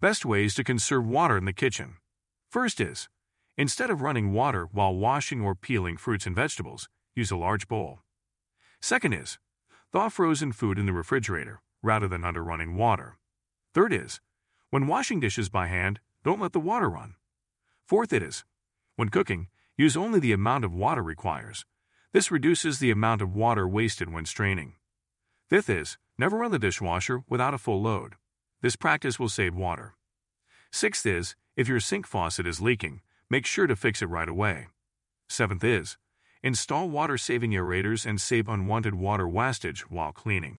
Best ways to conserve water in the kitchen. First is, instead of running water while washing or peeling fruits and vegetables, use a large bowl. Second is, thaw frozen food in the refrigerator rather than under running water. Third is, when washing dishes by hand, don't let the water run. Fourth is, when cooking, use only the amount of water requires. This reduces the amount of water wasted when straining. Fifth is, never run the dishwasher without a full load. This practice will save water. Sixth is, if your sink faucet is leaking, make sure to fix it right away. Seventh is, install water-saving aerators and save unwanted water wastage while cleaning.